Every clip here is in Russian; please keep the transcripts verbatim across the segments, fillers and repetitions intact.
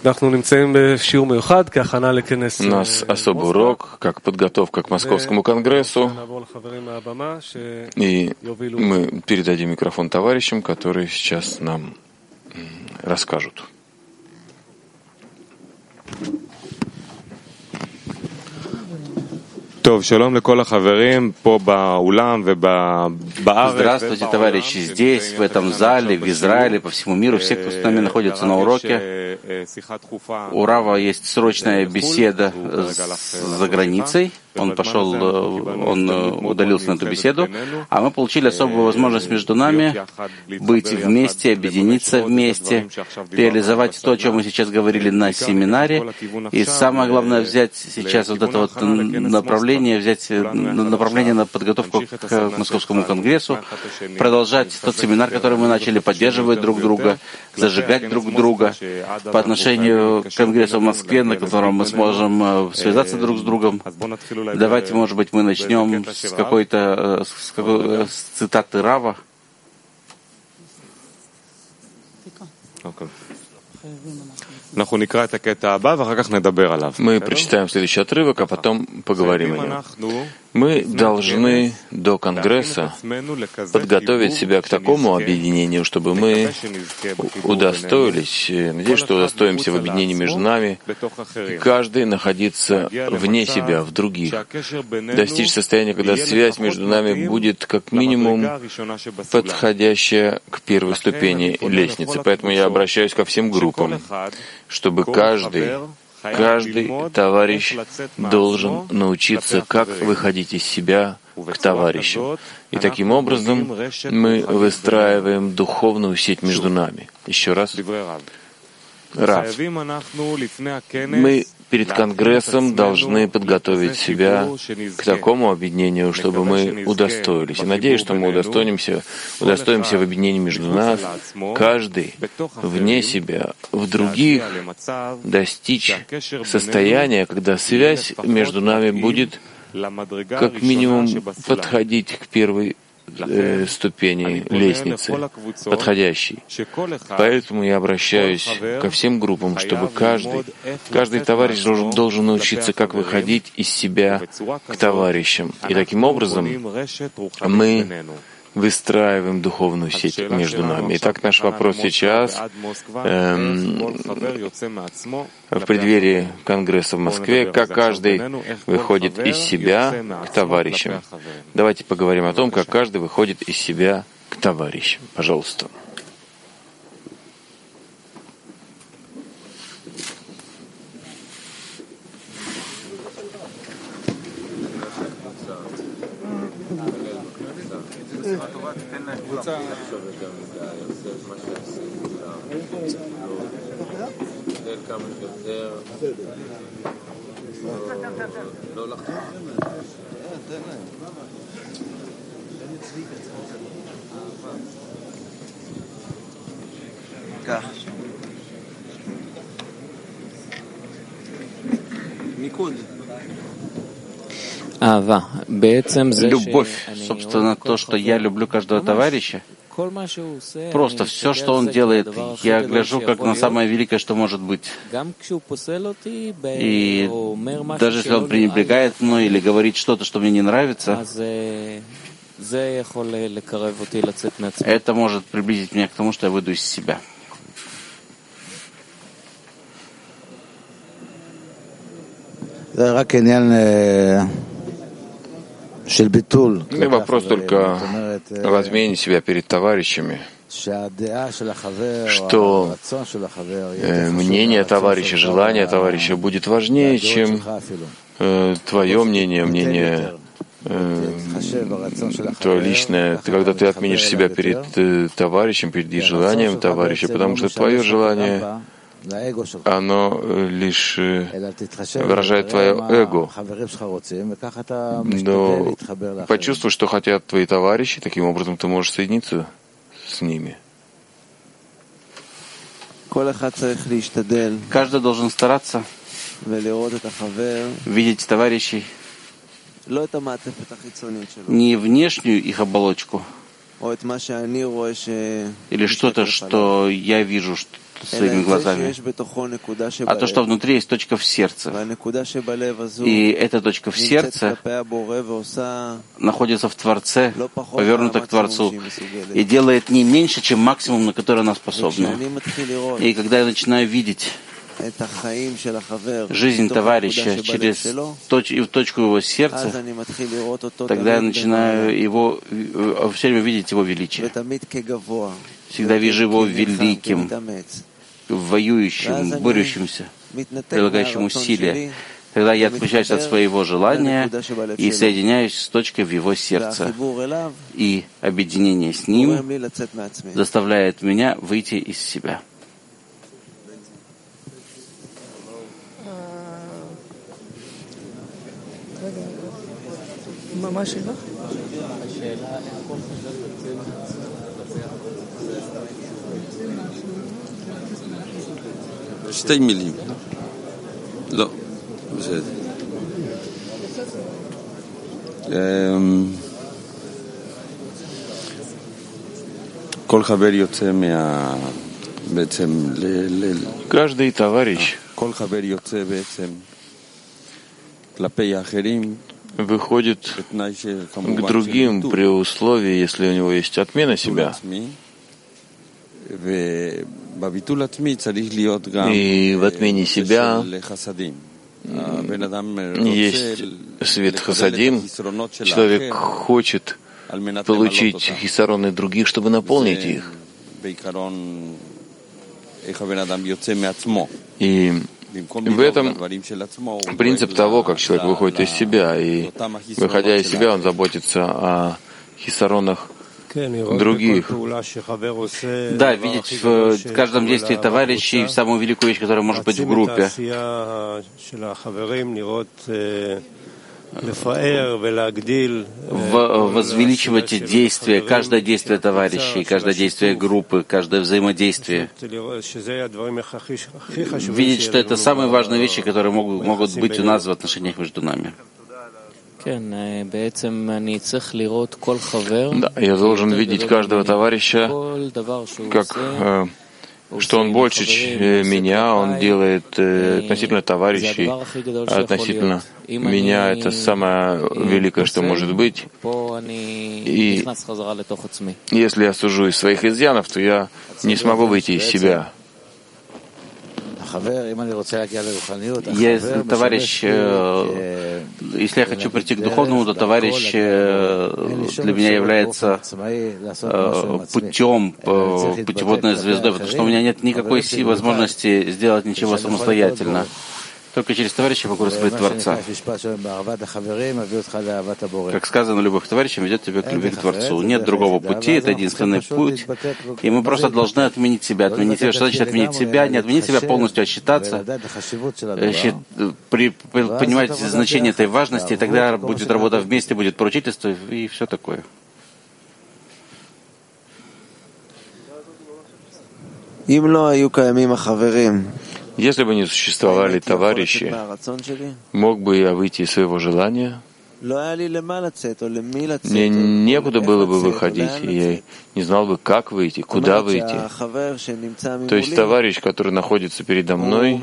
У нас особый урок, как подготовка к Московскому конгрессу, и мы передадим микрофон товарищам, которые сейчас нам расскажут. Здравствуйте, товарищи, здесь, в этом зале, в Израиле, по всему миру, все, кто с нами находится на уроке. У Рава есть срочная беседа за границей. Он пошел, он удалился на эту беседу, а мы получили особую возможность между нами быть вместе, объединиться вместе, реализовать то, о чем мы сейчас говорили на семинаре. И самое главное, взять сейчас вот это вот направление, взять направление на подготовку к Московскому конгрессу, продолжать тот семинар, который мы начали, поддерживать друг друга, зажигать друг друга по отношению к конгрессу в Москве, на котором мы сможем связаться друг с другом. Давайте, может быть, мы начнем с какой-то с, какой, с цитаты Рава. Мы прочитаем следующий отрывок, а потом поговорим о нем. Мы должны до Конгресса подготовить себя к такому объединению, чтобы мы удостоились, надеюсь, что удостоимся в объединении между нами, и каждый находиться вне себя, в других, достичь состояния, когда связь между нами будет как минимум подходящая к первой ступени лестницы. Поэтому я обращаюсь ко всем группам, чтобы каждый, каждый товарищ должен научиться, как выходить из себя к товарищам. И таким образом мы выстраиваем духовную сеть между нами. Еще раз. Рав. Мы перед Конгрессом должны подготовить себя к такому объединению, чтобы мы удостоились. И надеюсь, что мы удостоимся, удостоимся в объединении между нас, каждый вне себя, в других, достичь состояния, когда связь между нами будет как минимум подходить к первой Э, ступени лестницы, подходящей. Поэтому я обращаюсь ко всем группам, чтобы каждый, каждый товарищ должен, должен научиться, как выходить из себя к товарищам. И таким образом мы выстраиваем духовную сеть между нами. Итак, наш вопрос сейчас эм, в преддверии Конгресса в Москве, как каждый выходит из себя к товарищам. Давайте поговорим о том, как каждый выходит из себя к товарищам. Пожалуйста. Любовь, собственно, то, что я люблю каждого товарища, просто все, что он делает, я гляжу как на самое великое, что может быть. И даже если он пренебрегает мной или говорит что-то, что мне не нравится, это может приблизить меня к тому, что я выйду из себя. И вопрос только в размене себя перед товарищами, что э, мнение товарища, желание товарища будет важнее, чем э, твое мнение, мнение э, твое личное. Ты, когда ты отменишь себя перед э, товарищем, перед желанием товарища, потому что твое желание, оно лишь выражает твое эго. Но почувствуй, что хотят твои товарищи, таким образом ты можешь соединиться с ними. Каждый должен стараться видеть товарищей не внешнюю их оболочку, или что-то, что я вижу своими глазами, а то, что внутри есть точка в сердце. И эта точка в сердце находится в Творце, повернута к Творцу, и делает не меньше, чем максимум, на который она способна. И когда я начинаю видеть жизнь товарища через точ, и в точку его сердца, тогда я начинаю его все время видеть его величие. Всегда вижу его великим, воюющим, борющимся, прилагающим усилия. Тогда я отключаюсь от своего желания и соединяюсь с точкой в его сердце. И объединение с ним заставляет меня выйти из себя. מה השאלה? שתי מילים. לא, בסדר. כל חבר יוצא מה... בעצם ל... Каждый товарищ כל חבר יוצא בעצם כלפי האחרים выходит к другим при условии, если у него есть отмена себя. И в отмене себя есть свет хасадим. Человек хочет получить хисароны других, чтобы наполнить их. И в этом принцип того, как человек выходит из себя, и, выходя из себя, он заботится о хисаронах других. Да, видеть в каждом действии товарищей самую великую вещь, которая может быть в группе. Возвеличивать действия, каждое действие товарищей, каждое действие группы, каждое взаимодействие. Видеть, что это самые важные вещи, которые могут, могут быть у нас в отношениях между нами. Да, я должен видеть каждого товарища как... Э, что он больше меня, он делает относительно товарищей, относительно меня это самое великое, что может быть. И если я сужу из своих изъянов, то я не смогу выйти из себя. Если товарищ, если я хочу прийти к духовному, то товарищ для меня является путем, путеводной звездой, потому что у меня нет никакой возможности сделать ничего самостоятельно. Только через товарища могу раскрыть Творца. Как сказано, любовь к товарищам ведет тебя к любви к Творцу. Нет другого пути, это единственный путь. И мы просто должны отменить себя. Отменить себя. Что значит отменить себя? Не отменить себя, полностью отсчитаться, при, понимать значение этой важности, и тогда будет работа вместе, будет поручительство и все такое. Если бы не существовали товарищи, мог бы я выйти из своего желания? Мне некуда было бы выходить, и я не знал бы, как выйти, куда выйти. То есть товарищ, который находится передо мной,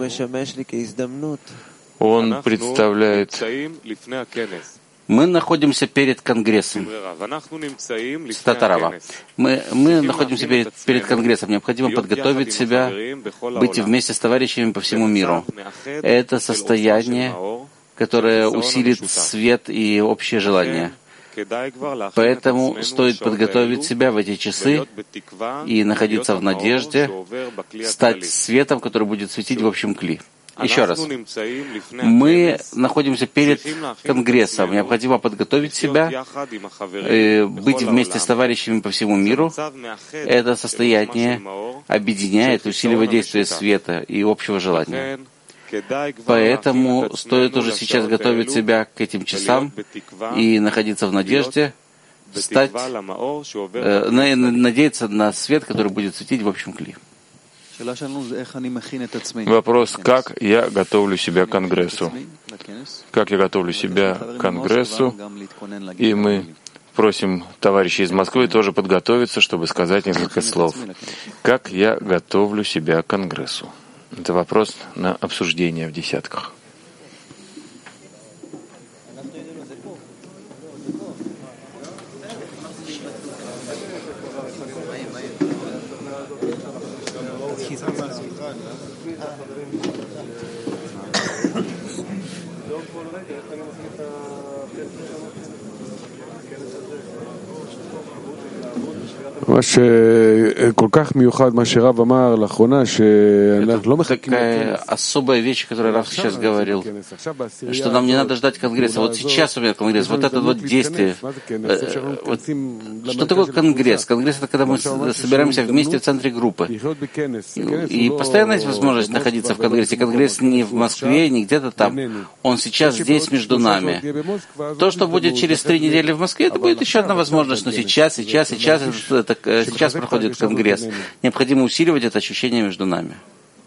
он представляет... Мы находимся перед Конгрессом. Татарова. Мы, мы находимся перед, перед Конгрессом. Необходимо подготовить себя, быть вместе с товарищами по всему миру. Это состояние, которое усилит свет и общее желание. Поэтому стоит подготовить себя в эти часы и находиться в надежде, стать светом, который будет светить в общем кли. Еще раз. Мы находимся перед Конгрессом. Необходимо подготовить себя, быть вместе с товарищами по всему миру. Это состояние объединяет, усиливает действие света и общего желания. Поэтому стоит уже сейчас готовить себя к этим часам и находиться в надежде, стать, э, надеяться на свет, который будет светить в общем кли. Вопрос, как я готовлю себя к Конгрессу? Как я готовлю себя к Конгрессу? И мы просим товарищей из Москвы тоже подготовиться, чтобы сказать несколько слов. Как я готовлю себя к Конгрессу? Это вопрос на обсуждение в десятках. Такая особая вещь, которую Рав сейчас говорил, что нам не надо ждать Конгресса. Вот сейчас у меня Конгресс, вот это вот действие. Вот, что такое Конгресс? Конгресс — это когда мы собираемся вместе в центре группы. И, и постоянно есть возможность находиться в Конгрессе. Конгресс не в Москве, не где-то там. Он сейчас здесь между нами. То, что будет через три недели в Москве, это будет еще одна возможность. Но сейчас, сейчас, сейчас, это, сейчас проходит Конгресс. Необходимо усиливать это ощущение между нами.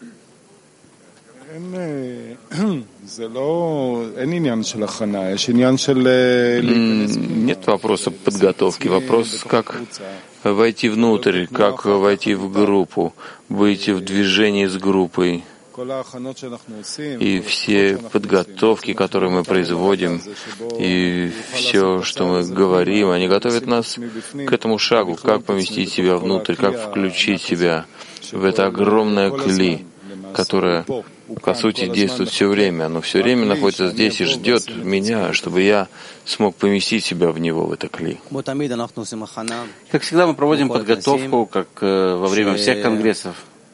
Нет вопроса подготовки. Вопрос, как войти внутрь, как войти в группу, выйти в движение с группой. И все подготовки, которые мы производим, и все, что мы говорим, они готовят нас к этому шагу, как поместить себя внутрь, как включить себя в это огромное кли, которое, по сути, действует все время. Оно все время находится здесь и ждет меня, чтобы я смог поместить себя в него, в это кли. Как всегда, мы проводим подготовку, как во время всех конгрессов,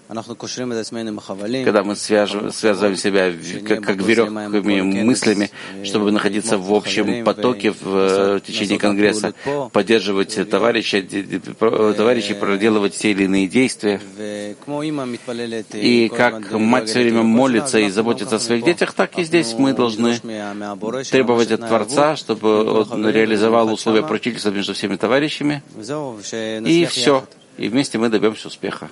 когда мы свяжем, связываем себя как, как веревками, мыслями, чтобы находиться в общем потоке в, в течение Конгресса, поддерживать товарищей, товарищей, проделывать те или иные действия. И как мать все время молится и заботится о своих детях, так и здесь мы должны требовать от Творца, чтобы он реализовал условия поручительства между всеми товарищами. И все. И вместе мы добьемся успеха.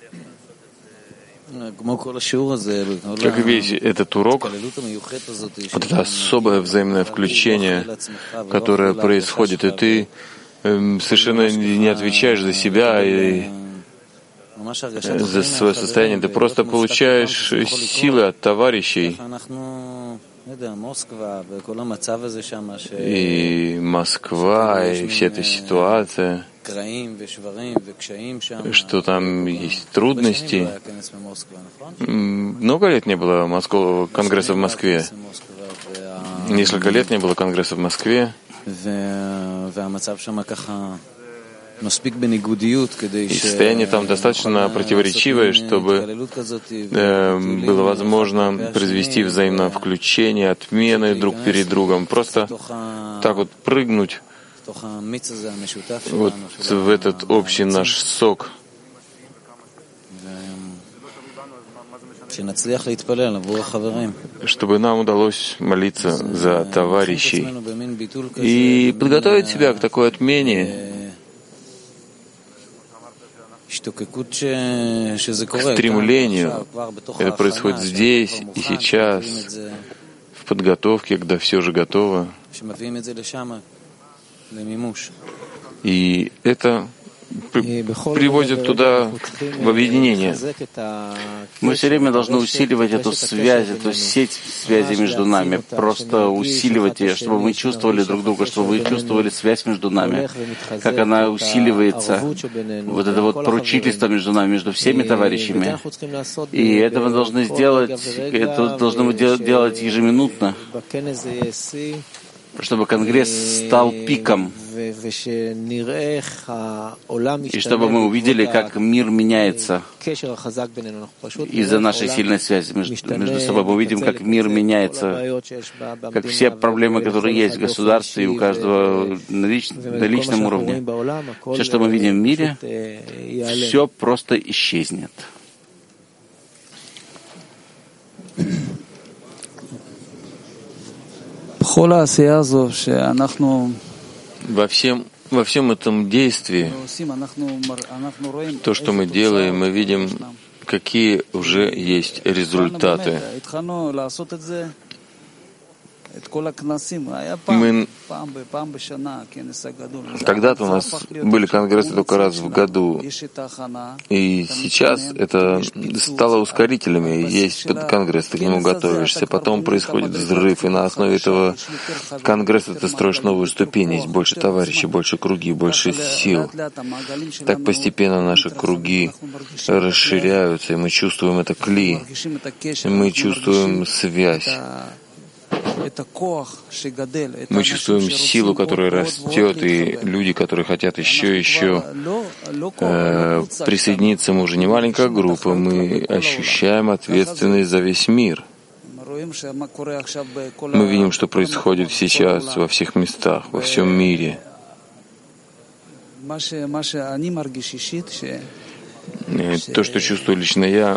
Как и весь этот урок, вот это особое взаимное включение, которое происходит, и ты эм, совершенно не отвечаешь за себя и за свое состояние, ты просто получаешь силы от товарищей. И Москва, и вся эта ситуация, что там есть трудности. Много лет не было Москвы, Конгресса в Москве. Несколько лет не было Конгресса в Москве. И состояние там достаточно противоречивое, чтобы э, было возможно произвести взаимное включение, отмены друг перед другом. Просто так вот прыгнуть вот в этот общий наш сок. Чтобы нам удалось молиться за товарищей и подготовить себя к такой отмене, к стремлению. Это происходит здесь и сейчас, в подготовке, когда все же готово. И это приводит туда в объединение. Мы все время должны усиливать эту связь, эту сеть связи между нами, просто усиливать ее, чтобы мы чувствовали друг друга, чтобы вы чувствовали связь между нами, как она усиливается, вот это вот поручительство между нами, между всеми товарищами. И это мы должны сделать, это должны мы делать ежеминутно, чтобы Конгресс стал пиком, и чтобы мы увидели, как мир меняется из-за нашей сильной связи между, между собой. Мы увидим, как мир меняется, как все проблемы, которые есть в государстве и у каждого на, лич, на личном уровне, все, что мы видим в мире, все просто исчезнет. Во всем, во всем этом действии, то, что мы делаем, мы видим, какие уже есть результаты. Мы... Когда-то у нас были конгрессы только раз в году, и сейчас это стало ускорителями. Есть конгресс, ты к нему готовишься, потом происходит взрыв, и на основе этого конгресса ты строишь новую ступень, есть больше товарищей, больше круги, больше сил. Так постепенно наши круги расширяются, и мы чувствуем это кли, мы чувствуем связь. Мы чувствуем силу, которая растет, и люди, которые хотят еще и еще э, присоединиться. Мы уже не маленькая группа, мы ощущаем ответственность за весь мир. Мы видим, что происходит сейчас во всех местах, во всем мире. И то, что чувствую лично я,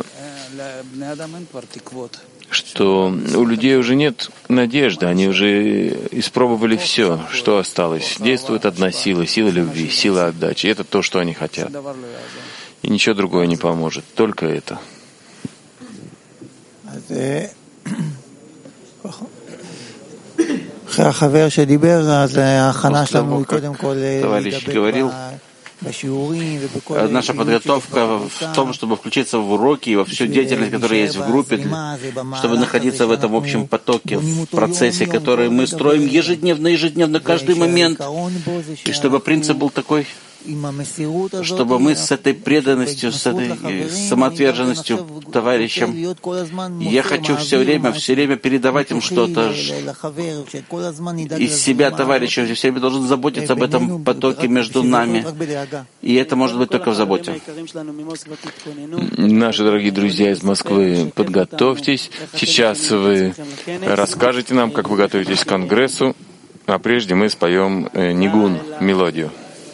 что у людей уже нет надежды, они уже испробовали все, что осталось. Действует одна сила, сила любви, сила отдачи. Это то, что они хотят. И ничего другое не поможет, только это. Товарищ говорил, наша подготовка в том, чтобы включиться в уроки и во всю деятельность, которая есть в группе, чтобы находиться в этом общем потоке, в процессе, который мы строим ежедневно, ежедневно, каждый момент, и чтобы принцип был такой, чтобы мы с этой преданностью, с этой самоотверженностью товарищам, я хочу все время, все время передавать им что-то из себя товарищу, все время должен заботиться об этом потоке между нами. И это может быть только в заботе. Наши дорогие друзья из Москвы, подготовьтесь. Сейчас вы расскажете нам, как вы готовитесь к конгрессу, а прежде мы споем нигун, мелодию.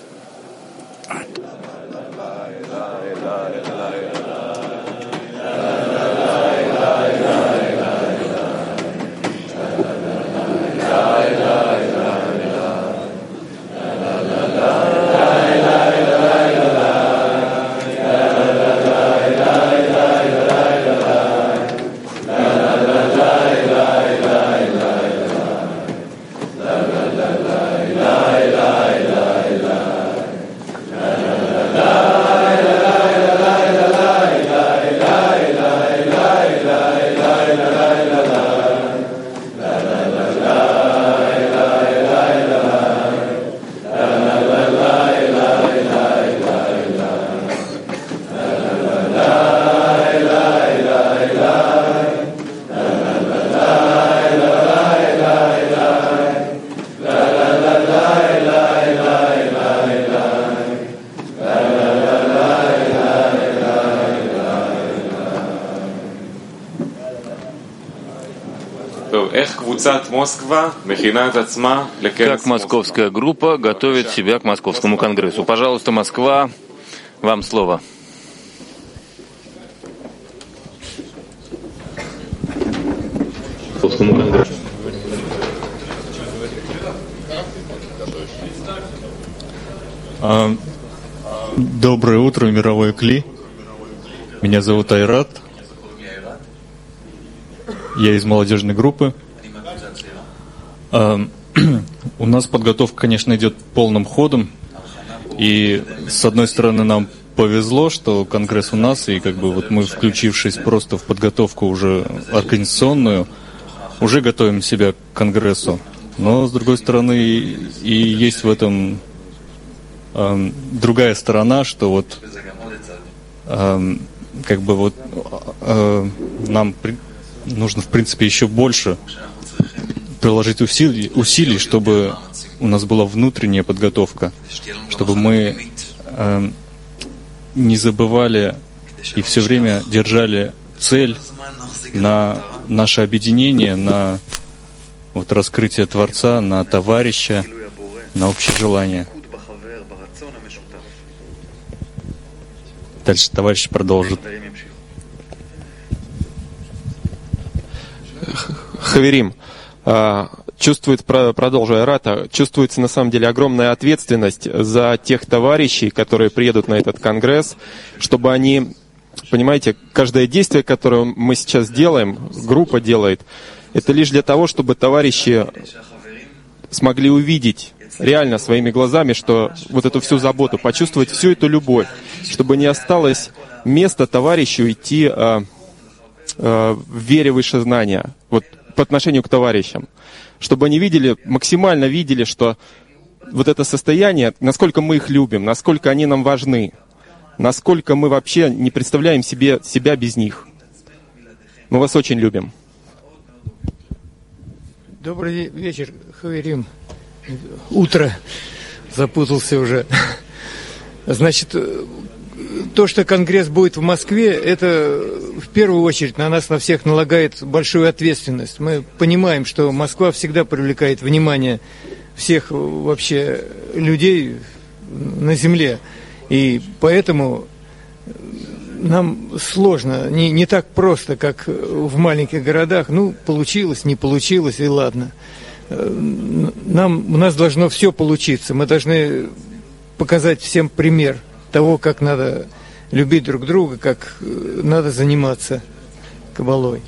Как московская группа готовит себя к московскому конгрессу? Пожалуйста, Москва, вам слово. Доброе утро, мировой Кли. Меня зовут Айрат. Я из молодежной группы. У нас подготовка, конечно, идет полным ходом. И с одной стороны нам повезло, что конгресс у нас, и как бы вот мы, включившись просто в подготовку уже организационную, уже готовим себя к конгрессу. Но с другой стороны и есть в этом э, другая сторона, что вот э, как бы вот э, нам при, нужно в принципе еще больше приложить усилий, усилий, чтобы у нас была внутренняя подготовка, чтобы мы э, не забывали и все время держали цель на наше объединение, на вот раскрытие Творца, на товарища, на общее желание. Дальше товарищ продолжит. Хаверим, чувствует, продолжая Рата, чувствуется на самом деле огромная ответственность за тех товарищей, которые приедут на этот конгресс, чтобы они, понимаете, каждое действие, которое мы сейчас делаем, группа делает, это лишь для того, чтобы товарищи смогли увидеть реально своими глазами, что вот эту всю заботу, почувствовать всю эту любовь, чтобы не осталось места товарищу идти а, а, в вере в высшее знание, вот по отношению к товарищам, чтобы они видели, максимально видели, что вот это состояние, насколько мы их любим, насколько они нам важны, насколько мы вообще не представляем себе себя без них. Мы вас очень любим. Добрый вечер, Хаверим. Утро. Запутался уже. Значит, то, что Конгресс будет в Москве, это в первую очередь на нас, на всех налагает большую ответственность. Мы понимаем, что Москва всегда привлекает внимание всех вообще людей на земле. И поэтому нам сложно, не, не так просто, как в маленьких городах. Ну, получилось, не получилось, и ладно. Нам, у нас должно все получиться. Мы должны показать всем пример того, как надо любить друг друга, как надо заниматься кабалой.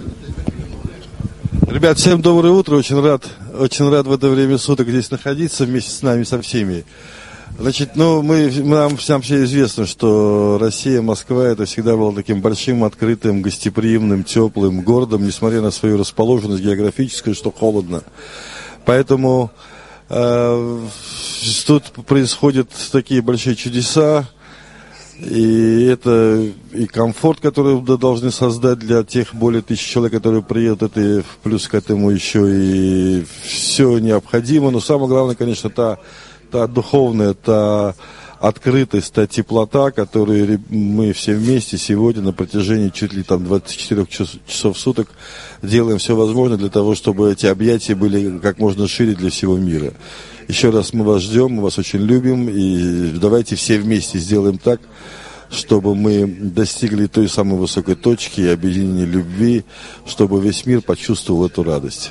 Ребят, всем доброе утро. Очень рад, очень рад в это время суток здесь находиться вместе с нами, со всеми. Значит, ну, мы, нам всем все известно, что Россия, Москва, это всегда было таким большим, открытым, гостеприимным, теплым городом, несмотря на свою расположенность географическую, что холодно. Поэтому э, тут происходят такие большие чудеса, и это и комфорт, который должны создать для тех более тысячи человек, которые приедут, это плюс к этому еще и все необходимо. Но самое главное, конечно, та та духовная, та открытость, та теплота, которую мы все вместе сегодня на протяжении чуть ли там двадцати четырёх часов в суток делаем все возможное для того, чтобы эти объятия были как можно шире для всего мира. Еще раз мы вас ждем, мы вас очень любим, и давайте все вместе сделаем так, чтобы мы достигли той самой высокой точки и объединения любви, чтобы весь мир почувствовал эту радость.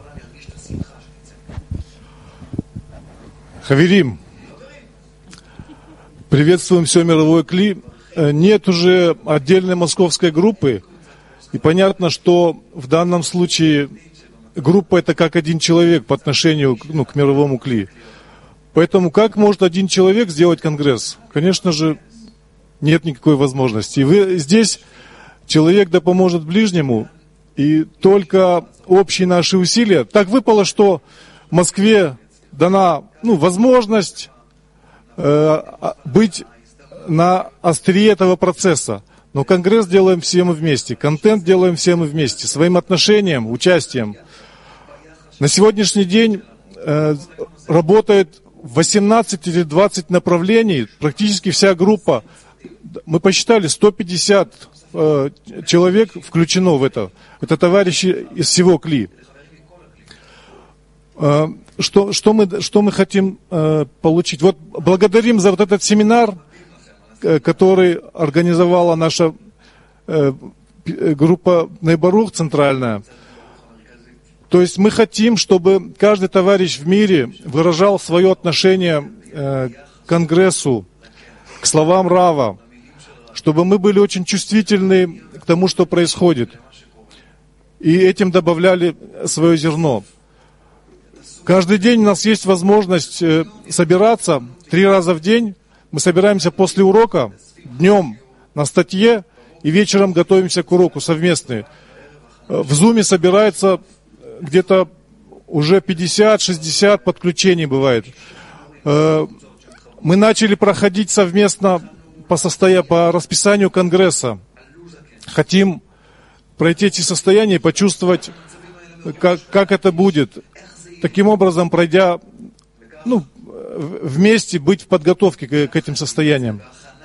Хаверим, приветствуем все мировое Кли. Нет уже отдельной московской группы, и понятно, что в данном случае группа это как один человек по отношению ну, к мировому Кли. Поэтому как может один человек сделать конгресс? Конечно же, нет никакой возможности. И вы, здесь человек да поможет ближнему, и только общие наши усилия. Так выпало, что в Москве дана ну, возможность э, быть на острие этого процесса. Но конгресс делаем все мы вместе, контент делаем все мы вместе, своим отношением, участием. На сегодняшний день э, работает восемнадцать или двадцать направлений, практически вся группа. Мы посчитали, сто пятьдесят э, человек включено в это. Это товарищи из всего Кли. Э, Что, что, мы, что мы хотим э, получить? Вот благодарим за вот этот семинар, э, который организовала наша э, группа Нейбарух центральная. То есть мы хотим, чтобы каждый товарищ в мире выражал свое отношение э, к Конгрессу, к словам Рава, чтобы мы были очень чувствительны к тому, что происходит. И этим добавляли свое зерно. Каждый день у нас есть возможность собираться три раза в день. Мы собираемся после урока, днем на статье, и вечером готовимся к уроку совместные. В Зуме собирается где-то уже пятьдесят-шестьдесят подключений бывает. Мы начали проходить совместно по, состоя... по расписанию Конгресса. Хотим пройти эти состояния и почувствовать, как, как это будет. Таким образом, пройдя, ну, вместе быть в подготовке к, к этим состояниям.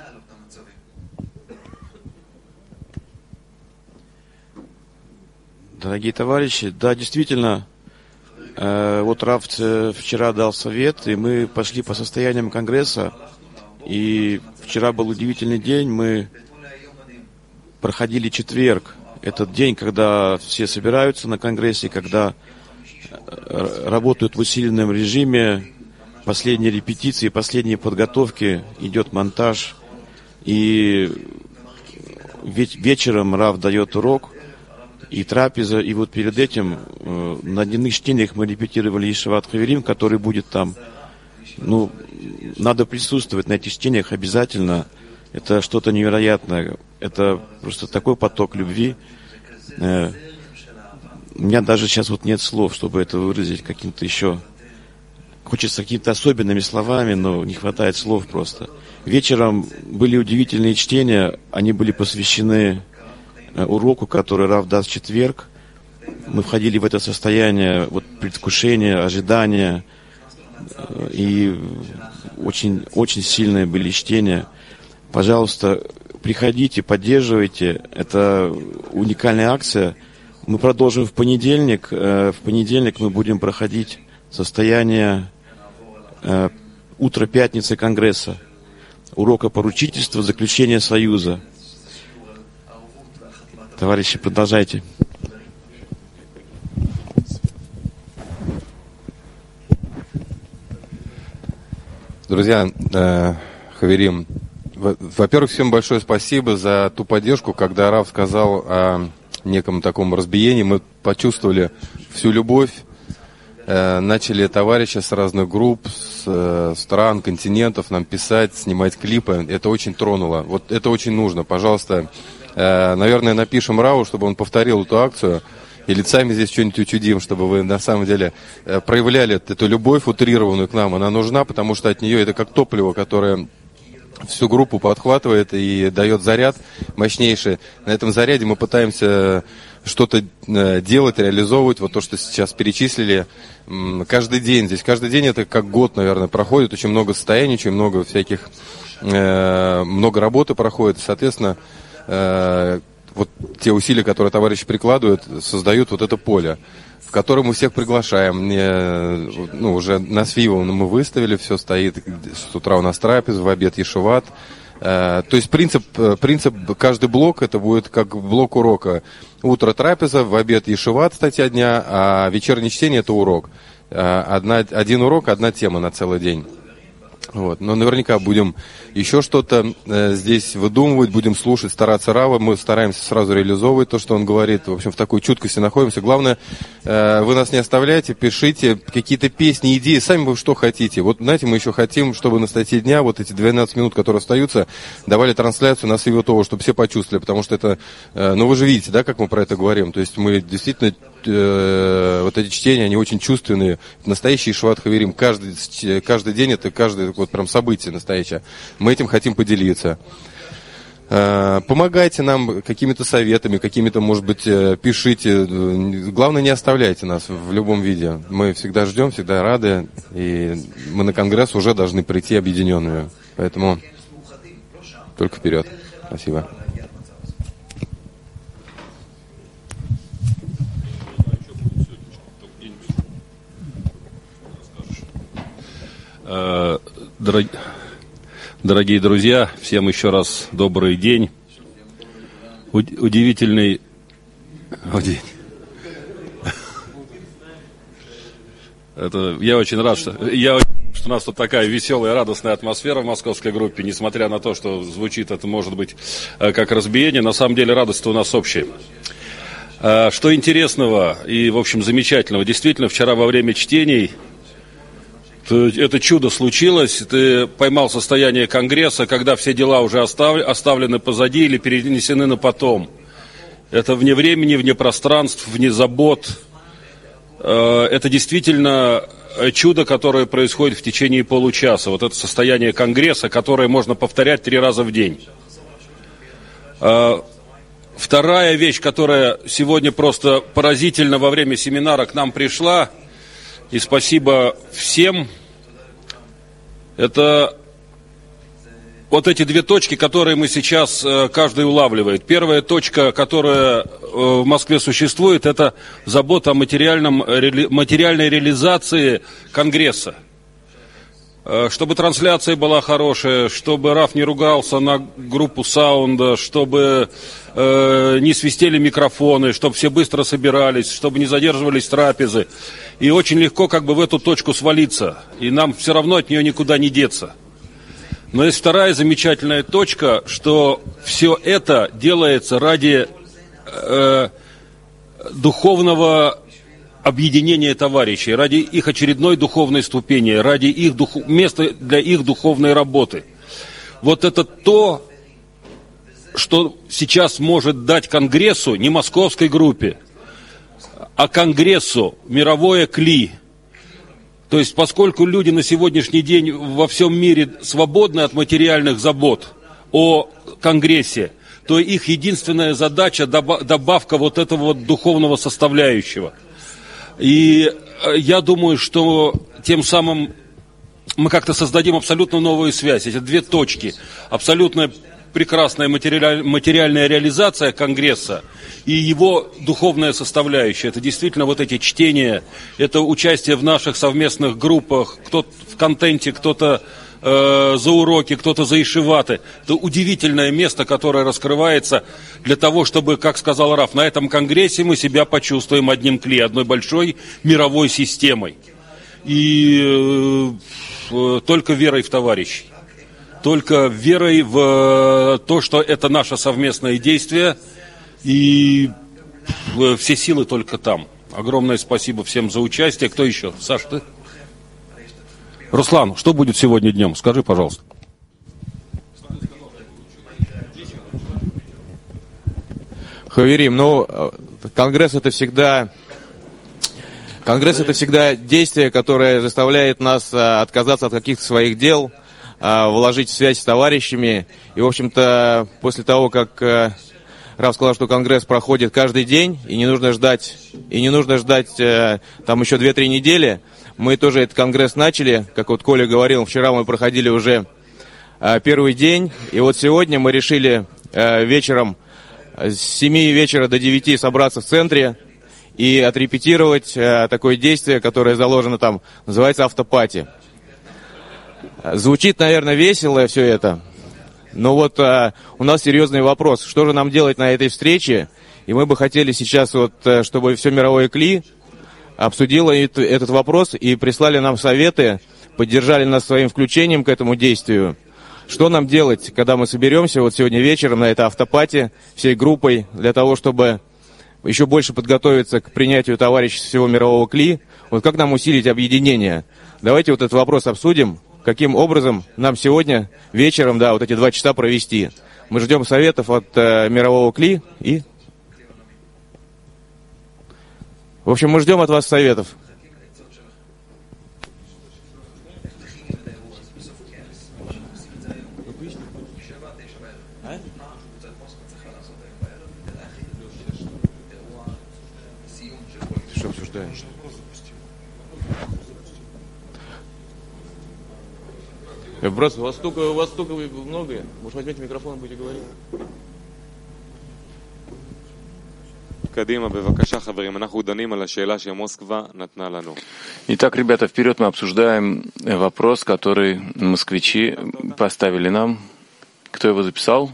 Дорогие товарищи, да, действительно, э, вот Рав вчера дал совет, и мы пошли по состояниям Конгресса, и вчера был удивительный день, мы проходили четверг, этот день, когда все собираются на Конгрессе, когда работают в усиленном режиме, последние репетиции, последние подготовки, идет монтаж, и вечером Рав дает урок. и трапеза. И вот перед этим э, на дневных чтениях мы репетировали Ешиват Хаверим, который будет там. Ну, надо присутствовать на этих чтениях обязательно. Это что-то невероятное. Это просто такой поток любви. Э, у меня даже сейчас вот нет слов, чтобы это выразить каким-то еще... Хочется какими-то особенными словами, но не хватает слов просто. Вечером были удивительные чтения. Они были посвящены уроку, который Рав даст в четверг. Мы входили в это состояние вот, предвкушения, ожидания. И очень, очень сильные были чтения. Пожалуйста, приходите, поддерживайте. Это уникальная акция. Мы продолжим в понедельник. В понедельник мы будем проходить состояние утро пятницы Конгресса. Урока поручительства, заключения союза. Товарищи, продолжайте. Друзья, э, Хаверим, во-первых, всем большое спасибо за ту поддержку, когда Рав сказал о неком таком разбиении. Мы почувствовали всю любовь, э, начали товарищи с разных групп, с э, стран, континентов нам писать, снимать клипы. Это очень тронуло. Вот это очень нужно. Пожалуйста, э, наверное, напишем Раву, чтобы он повторил эту акцию. Или сами здесь что-нибудь учудим, чтобы вы на самом деле э, проявляли эту любовь утрированную к нам. Она нужна, потому что от нее это как топливо, которое всю группу подхватывает и дает заряд мощнейший. На этом заряде мы пытаемся что-то э, делать, реализовывать. Вот то, что сейчас перечислили. М- каждый день здесь. Каждый день это как год, наверное, проходит. Очень много состояний, очень много всяких... Э, много работы проходит. Соответственно... Э, вот те усилия, которые товарищи прикладывают, создают вот это поле, в котором мы всех приглашаем. Ну, уже на Свиву мы выставили, все стоит. С утра у нас трапеза, в обед Ешиват. То есть принцип, принцип, каждый блок, это будет как блок урока. Утро трапеза, в обед Ешиват, статья дня, а вечернее чтение это урок. Одна, один урок, одна тема на целый день. Вот. Но наверняка будем еще что-то э, здесь выдумывать, будем слушать, стараться Рава. Мы стараемся сразу реализовывать то, что он говорит. В общем, в такой чуткости находимся. Главное, э, вы нас не оставляйте, пишите какие-то песни, идеи, сами вы что хотите. Вот, знаете, мы еще хотим, чтобы на статье дня вот эти двенадцать минут, которые остаются, давали трансляцию на Свивотово, чтобы все почувствовали. Потому что это, э, ну вы же видите, да, как мы про это говорим. То есть мы действительно... вот эти чтения, они очень чувственные. Настоящий Ешиват Хаверим. Каждый, каждый день это каждое вот прям событие настоящее. Мы этим хотим поделиться. Помогайте нам какими-то советами, какими-то, может быть, пишите. Главное, не оставляйте нас в любом виде. Мы всегда ждем, всегда рады. И мы на Конгресс уже должны прийти объединенными. Поэтому только вперед. Спасибо. Дорогие друзья, всем еще раз добрый день. Удивительный день. Это, я очень рад, что, я, что у нас тут такая веселая, радостная атмосфера в московской группе, несмотря на то, что звучит это, может быть, как разбиение, на самом деле радость у нас общая. Что интересного и, в общем, замечательного, действительно, вчера во время чтений это чудо случилось, ты поймал состояние Конгресса, когда все дела уже оставлены позади или перенесены на потом. Это вне времени, вне пространств, вне забот. Это действительно чудо, которое происходит в течение получаса. Вот это состояние Конгресса, которое можно повторять три раза в день. Вторая вещь, которая сегодня просто поразительно во время семинара к нам пришла, и спасибо всем. Это вот эти две точки, которые мы сейчас каждый улавливает. Первая точка, которая в Москве существует, это забота о материальном, материальной реализации Конгресса. Чтобы трансляция была хорошая, чтобы Раф не ругался на группу саунда, чтобы э, не свистели микрофоны, чтобы все быстро собирались, чтобы не задерживались трапезы. И очень легко как бы в эту точку свалиться, и нам все равно от нее никуда не деться. Но есть вторая замечательная точка, что все это делается ради э, духовного объединения товарищей, ради их очередной духовной ступени, ради их дух... места для их духовной работы. Вот это то, что сейчас может дать Конгрессу, не московской группе, а Конгрессу, мировое кли. То есть, поскольку люди на сегодняшний день во всем мире свободны от материальных забот о Конгрессе, то их единственная задача добавка вот этого вот духовного составляющего. И я думаю, что тем самым мы как-то создадим абсолютно новую связь. Эти две точки. Абсолютно прекрасная материаль, материальная реализация Конгресса и его духовная составляющая. Это действительно вот эти чтения, это участие в наших совместных группах, кто-то в контенте, кто-то э, за уроки, кто-то за ишиваты. Это удивительное место, которое раскрывается для того, чтобы, как сказал Рав, на этом Конгрессе мы себя почувствуем одним кли, одной большой мировой системой. И э, э, только верой в товарищей. Только верой в то, что это наше совместное действие, и все силы только там. Огромное спасибо всем за участие. Кто еще? Саш, ты? Руслан, что будет сегодня днем? Скажи, пожалуйста. Хаверим, ну, Конгресс это всегда... Конгресс это всегда действие, которое заставляет нас отказаться от каких-то своих дел, вложить в связь с товарищами. И, в общем-то, после того, как Рав сказал, что Конгресс проходит каждый день, и не нужно ждать, и не нужно ждать там еще две-три недели, мы тоже этот Конгресс начали. Как вот Коля говорил, вчера мы проходили уже первый день, и вот сегодня мы решили вечером с семи вечера до девяти собраться в центре и отрепетировать такое действие, которое заложено там, называется автопати. Звучит, наверное, весело все это, но вот а, у нас серьезный вопрос. Что же нам делать на этой встрече? И мы бы хотели сейчас, вот, чтобы все мировое кли обсудило этот вопрос и прислали нам советы, поддержали нас своим включением к этому действию. Что нам делать, когда мы соберемся вот сегодня вечером на этой автопати всей группой, для того, чтобы еще больше подготовиться к принятию товарищей всего мирового кли? Вот как нам усилить объединение? Давайте вот этот вопрос обсудим. Каким образом нам сегодня вечером, да, вот эти два часа провести. Мы ждем советов от э, мирового кли и... В общем, мы ждем от вас советов. Что обсуждаешь? Просто у вас столько, у вас столько многое. Может, возьмете микрофон и будете говорить? Итак, ребята, вперед мы обсуждаем вопрос, который москвичи поставили нам. Кто его записал?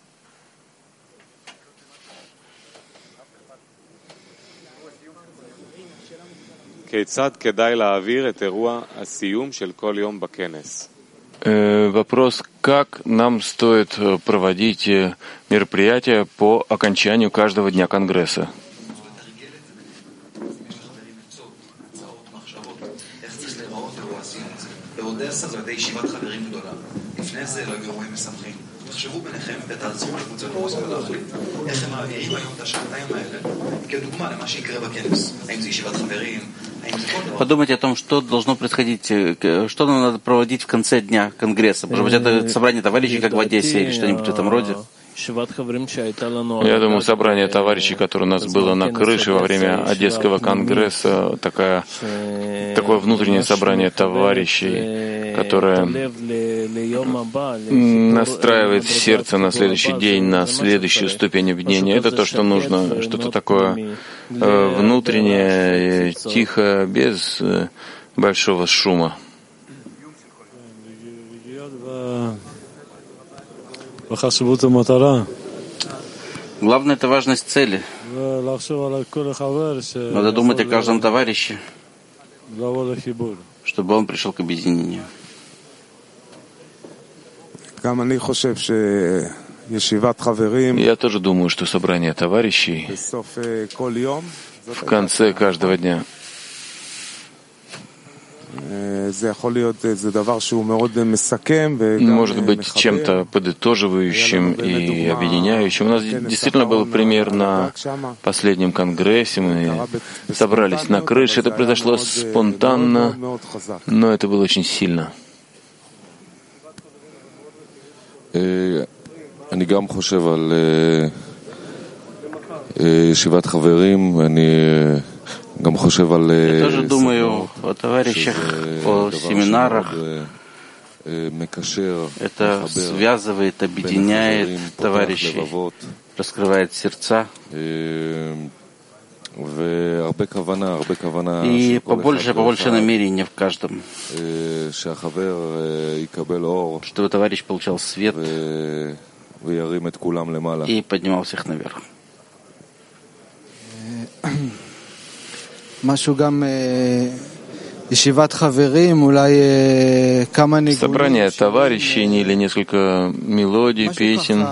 Вопрос, как нам стоит проводить мероприятия по окончанию каждого дня Конгресса? Подумайте о том, что должно происходить, что нам надо проводить в конце дня Конгресса. Может быть, это собрание товарищей, как в Одессе, или что-нибудь в этом роде? Я думаю, собрание товарищей, которое у нас было на крыше во время Одесского конгресса, такая, такое внутреннее собрание товарищей, которое настраивает сердце на следующий день, на следующую ступень объединения. Это то, что нужно, что-то такое внутреннее, тихо, без большого шума. Главное — это важность цели. Надо думать о каждом товарище, чтобы он пришел к объединению. Я тоже думаю, что собрание товарищей в конце каждого дня может быть чем-то подытоживающим и объединяющим. У нас действительно был пример на последнем конгрессе. Мы собрались на крыше. Это произошло спонтанно, но это было очень сильно. אני גם חושב על ישיבת חברים, אני גם חושב על... Я тоже думаю о товарищах, о семинарах. Это связывает, объединяет товарищей, раскрывает сердца. И побольше, побольше намерения в каждом, чтобы товарищ получал свет и поднимал всех наверх. Собрание товарищей или несколько мелодий, песен,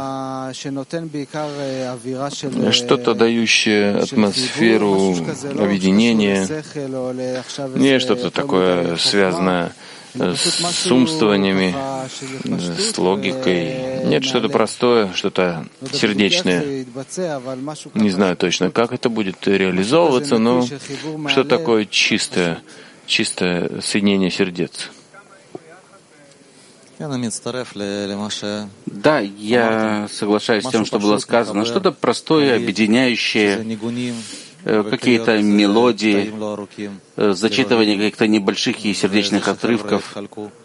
что-то дающее атмосферу объединения, не что-то такое связанное с умствованиями, с логикой. Нет, что-то простое, что-то сердечное. Не знаю точно, как это будет реализовываться, но что такое чистое, чистое соединение сердец. Да, я соглашаюсь с тем, что было сказано. Что-то простое, объединяющее, какие-то мелодии, зачитывание каких-то небольших и сердечных отрывков,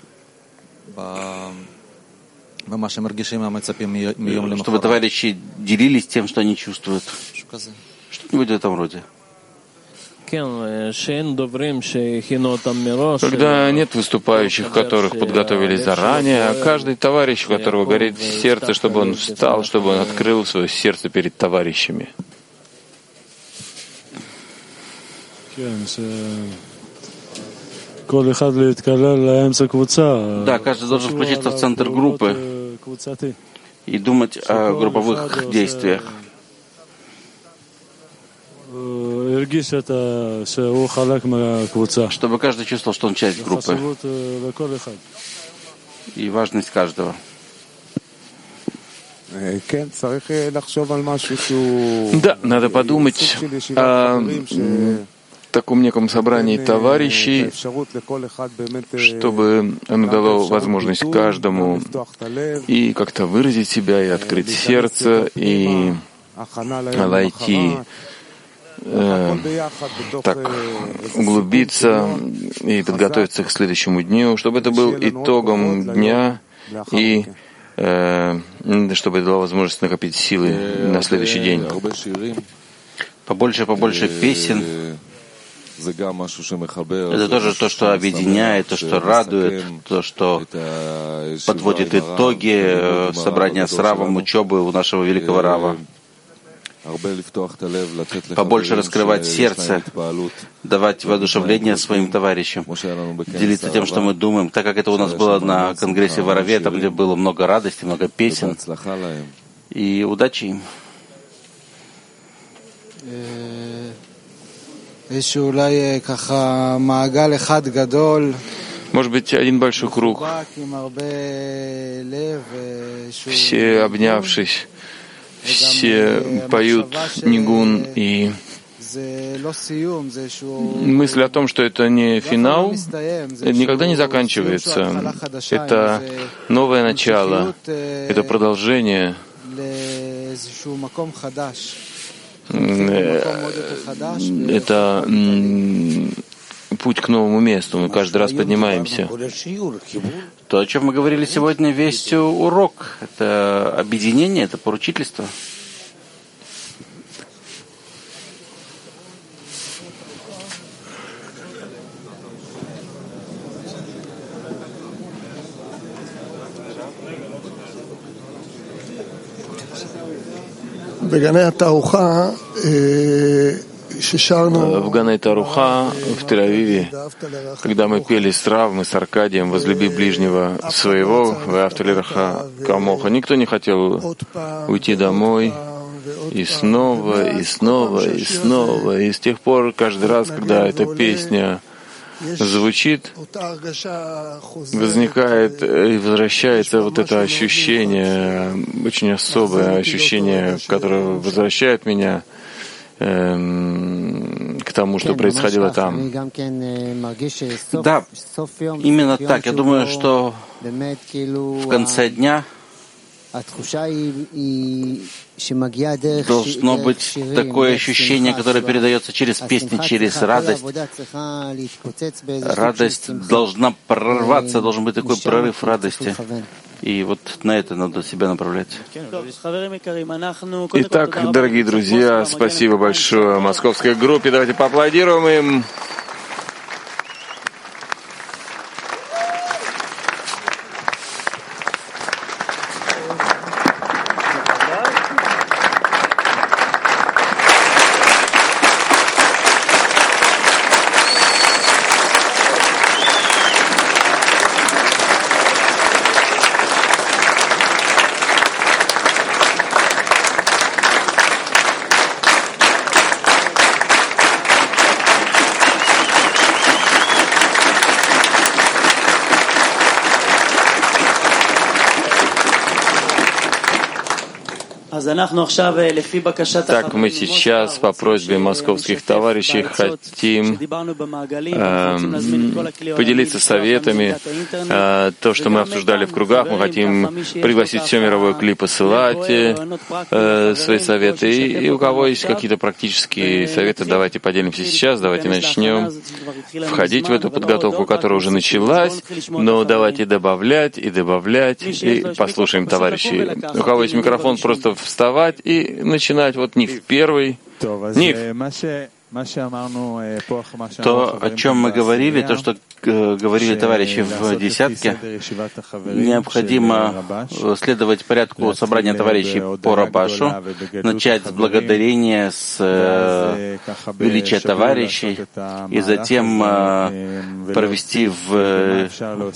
чтобы товарищи делились тем, что они чувствуют. Что-нибудь в этом роде. Когда нет выступающих, которых подготовили заранее, а каждый товарищ, у которого горит сердце, чтобы он встал, чтобы он открыл свое сердце перед товарищами. Да, каждый должен включиться в центр группы и думать о групповых действиях. Чтобы каждый чувствовал, что он часть группы. И важность каждого. Да, надо подумать о таком неком собрании товарищей, чтобы оно дало возможность каждому и как-то выразить себя, и открыть сердце, и войти, э, так углубиться и подготовиться к следующему дню, чтобы это был итогом дня и э, чтобы это дало возможность накопить силы на следующий день. Побольше, побольше песен. Это тоже то, что объединяет, то, что радует, то, что подводит итоги собрания с Равом, учебы у нашего великого Рава. Побольше раскрывать сердце, давать воодушевление своим товарищам, делиться тем, что мы думаем, так как это у нас было на конгрессе в Ораве, там, где было много радости, много песен. И удачи им. Может быть, один большой круг, все обнявшись, все поют нигун, и мысль о том, что это не финал, это никогда не заканчивается. Это новое начало, это продолжение. Это путь к новому месту. Мы каждый раз поднимаемся. То, о чем мы говорили сегодня, весь урок, это объединение, это поручительство. בגני התערוכה в Ганей Таруха в Тель-Авиве, когда мы пели с Равом и с Аркадием «Возлюби ближнего своего, ве'авта лиреха камоха», никто не хотел уйти домой, и снова, и снова, и снова. И с тех пор, каждый раз, когда эта песня звучит, возникает и возвращается вот это ощущение, очень особое ощущение, которое возвращает меня эм, к тому, что происходило там. Да, именно так. Я думаю, что в конце дня должно быть такое ощущение, которое передается через песни, через радость. Радость должна прорваться, должен быть такой прорыв радости. И вот на это надо себя направлять. Итак, дорогие друзья, спасибо большое московской группе. Давайте поаплодируем им. Так, мы сейчас по просьбе московских товарищей хотим э, поделиться советами. Э, то, что мы обсуждали в кругах, мы хотим пригласить все мировое кли посылать э, свои советы. И, и у кого есть какие-то практические советы, давайте поделимся сейчас, давайте начнем входить в эту подготовку, которая уже началась, но давайте добавлять и добавлять, и послушаем товарищей. У кого есть микрофон, просто вставать и начинать вот не в первый, не в... То, о чем мы говорили, то, что э, говорили товарищи в десятке, необходимо следовать порядку собрания товарищей по Рабашу, начать с благодарения, с э, величия товарищей, и затем э, провести в э,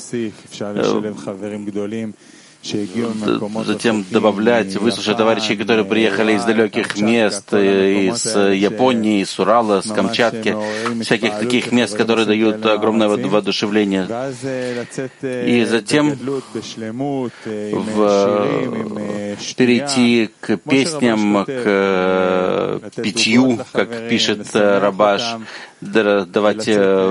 затем добавлять, выслушать товарищей, которые приехали из далеких мест, из Японии, из Урала, с Камчатки, всяких таких мест, которые дают огромное воодушевление. И затем в, перейти к песням, к питью, как пишет Рабаш, давать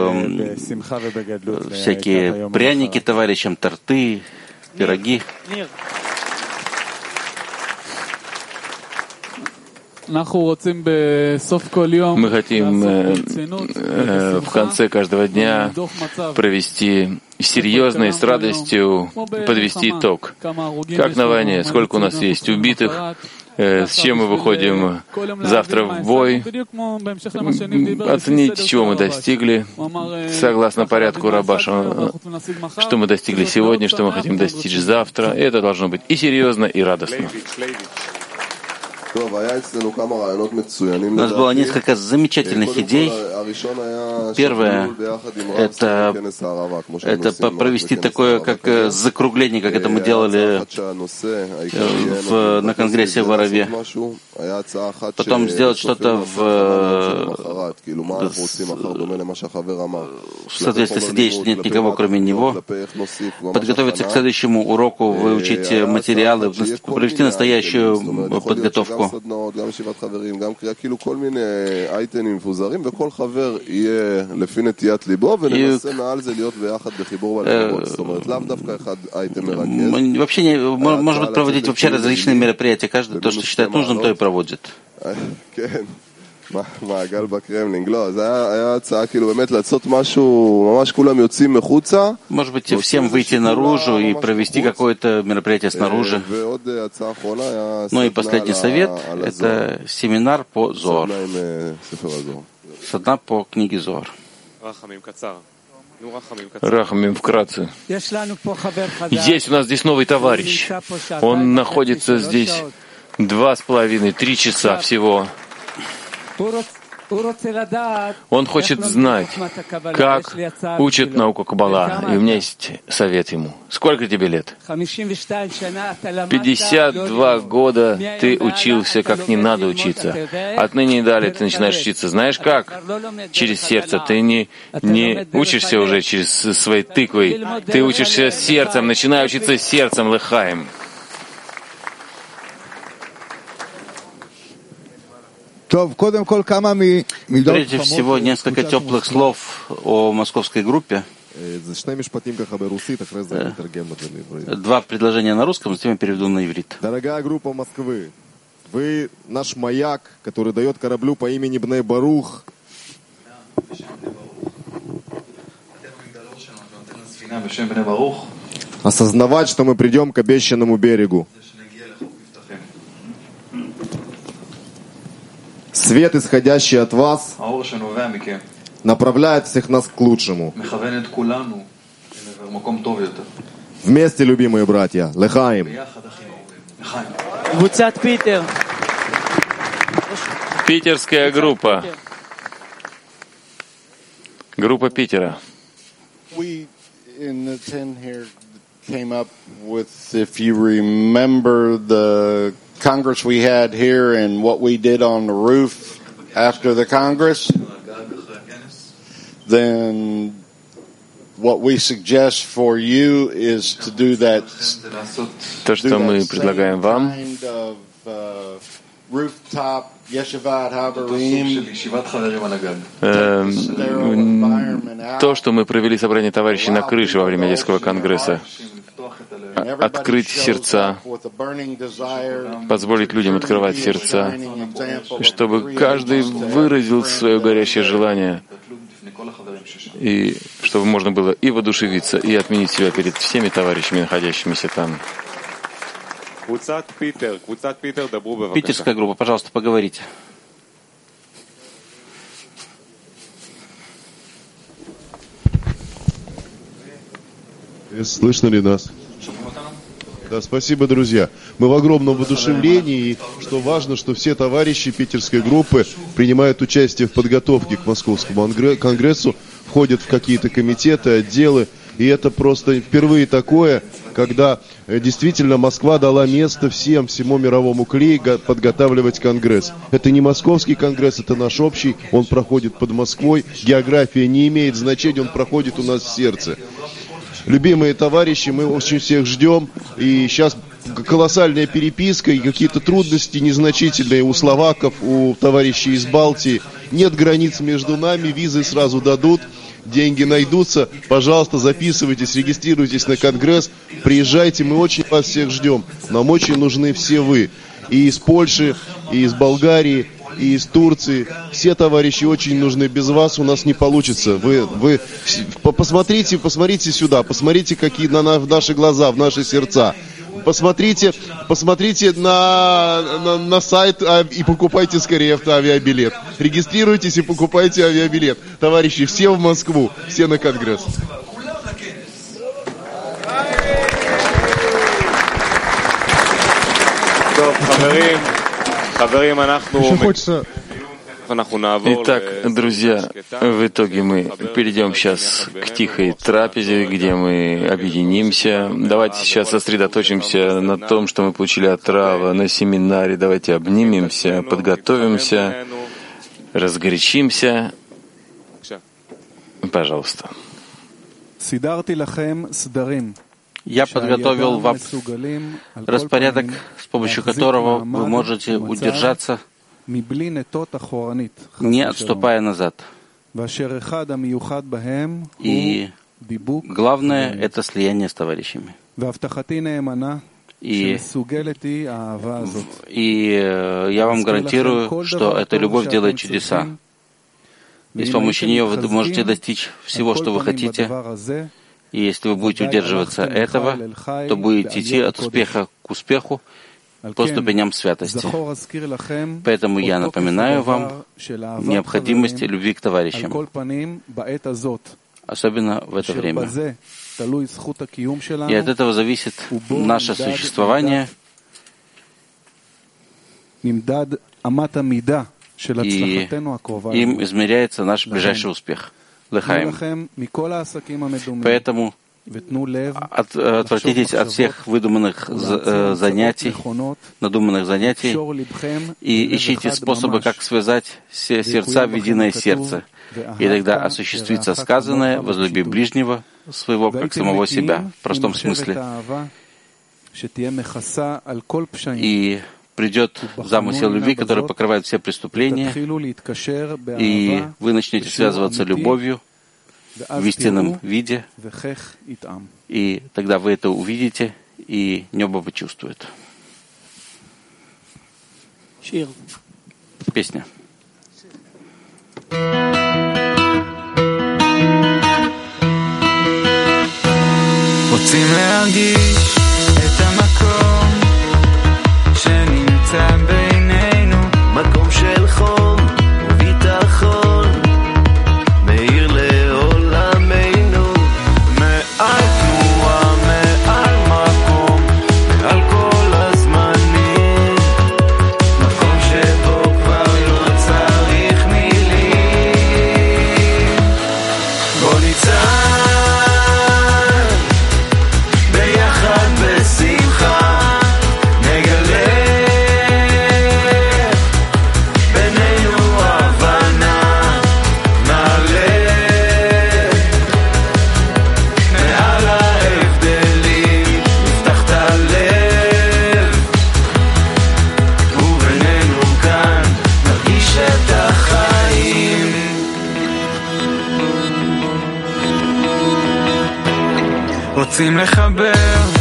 всякие пряники товарищам, торты, пироги. Мы хотим э, э, в конце каждого дня провести серьезно и с радостью подвести итог. Как на войне, сколько у нас есть убитых, э, с чем мы выходим завтра в бой, оценить, чего мы достигли, согласно порядку Рабаша, что мы достигли сегодня, что мы хотим достичь завтра. И это должно быть и серьезно, и радостно. У нас было несколько замечательных идей. Первое — это, это провести такое, как закругление, как это мы делали в, на конгрессе в Араве. Потом сделать что-то в, в соответствии с идеей, что нет никого, кроме него. Подготовиться к следующему уроку, выучить материалы, провести настоящую подготовку. И вообще, не, может быть, проводить вообще различные мероприятия. Каждый то, что считает нужным, то и проводит. Может быть, всем выйти наружу и провести какое-то мероприятие снаружи. Ну и последний совет — это семинар по Зоар. Садна по книге Зоар. Рахамим, вкратце. Есть у нас здесь новый товарищ. Он находится здесь два с половиной, три часа всего. Он хочет знать, как учат науку Каббала. И у меня есть совет ему. Сколько тебе лет? пятьдесят два года ты учился, как не надо учиться. Отныне и далее ты начинаешь учиться. Знаешь как? Через сердце. Ты не, не учишься уже через своей тыквой. Ты учишься сердцем. Начинай учиться сердцем, лыхаем. Прежде всего, несколько теплых слов о московской группе. Два предложения на русском, затем я переведу на иврит. Дорогая группа Москвы, вы наш маяк, который дает кораблю по имени Бней Барух осознавать, что мы придем к обещанному берегу. Свет, исходящий от вас, направляет всех нас к лучшему. Вместе, любимые братья, лехаим. Питерская группа. Группа Питера. We in the ten here came up with, if you remember, the Congress we had here and what we did on the roof after the Congress, then what we suggest for you is to do that. То, что мы предлагаем вам, rooftop Yeshivat Haverim. То, что мы провели собрание товарищей на крыше во время детского конгресса, открыть сердца, позволить людям открывать сердца, чтобы каждый выразил свое горящее желание, и чтобы можно было и воодушевиться, и отменить себя перед всеми товарищами, находящимися там. Питерская группа, пожалуйста, поговорите. Слышно ли нас? Да, спасибо, друзья. Мы в огромном воодушевлении, и что важно, что все товарищи питерской группы принимают участие в подготовке к Московскому конгрессу, входят в какие-то комитеты, отделы, и это просто впервые такое, когда действительно Москва дала место всем, всему мировому клей подготавливать конгресс. Это не московский конгресс, это наш общий, он проходит под Москвой, география не имеет значения, он проходит у нас в сердце. Любимые товарищи, мы очень всех ждем, и сейчас колоссальная переписка и какие-то трудности незначительные у словаков, у товарищей из Балтии. Нет границ между нами, визы сразу дадут, деньги найдутся. Пожалуйста, записывайтесь, регистрируйтесь на конгресс, приезжайте, мы очень вас всех ждем. Нам очень нужны все вы. И из Польши, и из Болгарии, и из Турции. Все товарищи очень нужны. Без вас у нас не получится. Вы, вы посмотрите, посмотрите сюда, посмотрите, какие на, на, в наши глаза, в наши сердца. Посмотрите, посмотрите на, на, на сайт а, и покупайте скорее авиабилет. Регистрируйтесь и покупайте авиабилет. Товарищи, все в Москву, все на конгресс. Еще хочется... Итак, друзья, в итоге мы перейдем сейчас к тихой трапезе, где мы объединимся. Давайте сейчас сосредоточимся на том, что мы получили от Рава на семинаре. Давайте обнимемся, подготовимся, разгорячимся. Пожалуйста. Я подготовил вам распорядок, с помощью которого вы можете удержаться, не отступая назад. И главное — это слияние с товарищами. И, и я вам гарантирую, что эта любовь делает чудеса. И с помощью нее вы можете достичь всего, что вы хотите. И если вы будете удерживаться этого, то будете идти от успеха к успеху по ступеням святости. Поэтому я напоминаю вам необходимость любви к товарищам, особенно в это время. И от этого зависит наше существование. и им измеряется наш ближайший успех. Лехаим. Поэтому от, отвратитесь от всех выдуманных занятий, надуманных занятий, и ищите способы, как связать все сердца в единое сердце. И тогда осуществится сказанное: возлюби ближнего своего, как самого себя, в простом смысле. И придет замысел любви, который покрывает все преступления, и вы начнете связываться любовью в истинном виде, и тогда вы это увидите, и небо почувствует. Песня. רוצים להרגיש את המקום שנמצא בינינו, מקום של חום וביטחון מאיר לעולמנו, מעל תנועה, מעל מקום, מעל כל הזמנים, מקום שבו כבר לא צריך מילים. בוא ניצח רוצים לחבר